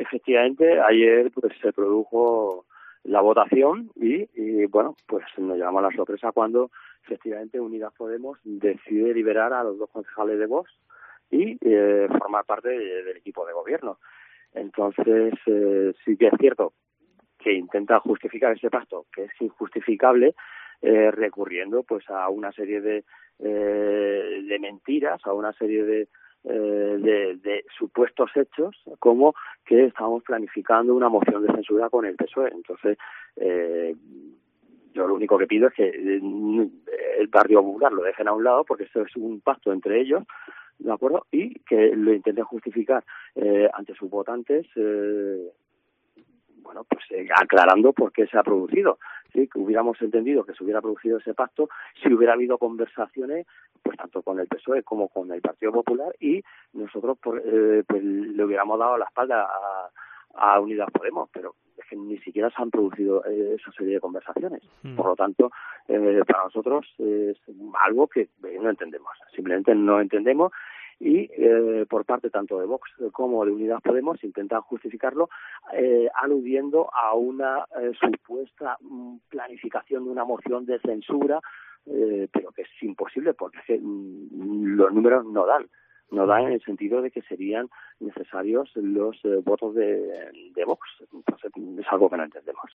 efectivamente, ayer pues se produjo la votación y bueno, pues nos llamó la sorpresa cuando efectivamente Unidas Podemos decide liberar a los 2 concejales de Vox y formar parte del equipo de gobierno. Entonces, sí que es cierto que intenta justificar ese pacto, que es injustificable, recurriendo pues a una serie de mentiras, a una serie de supuestos hechos, como que estábamos planificando una moción de censura con el PSOE. Entonces, yo lo único que pido es que el Partido Popular lo dejen a un lado, porque esto es un pacto entre ellos, ¿de acuerdo? Y que lo intenten justificar ante sus votantes, bueno, pues aclarando por qué se ha producido. Sí, que hubiéramos entendido que se hubiera producido ese pacto si hubiera habido conversaciones, pues tanto con el PSOE como con el Partido Popular, y nosotros pues le hubiéramos dado la espalda a Unidas Podemos, pero es que ni siquiera se han producido esa serie de conversaciones. Por lo tanto, para nosotros es algo que no entendemos, simplemente no entendemos. Y por parte tanto de Vox como de Unidas Podemos intentan justificarlo aludiendo a una supuesta planificación de una moción de censura, pero que es imposible porque es que los números no dan en el sentido de que serían necesarios los votos de Vox. Entonces es algo que no entendemos.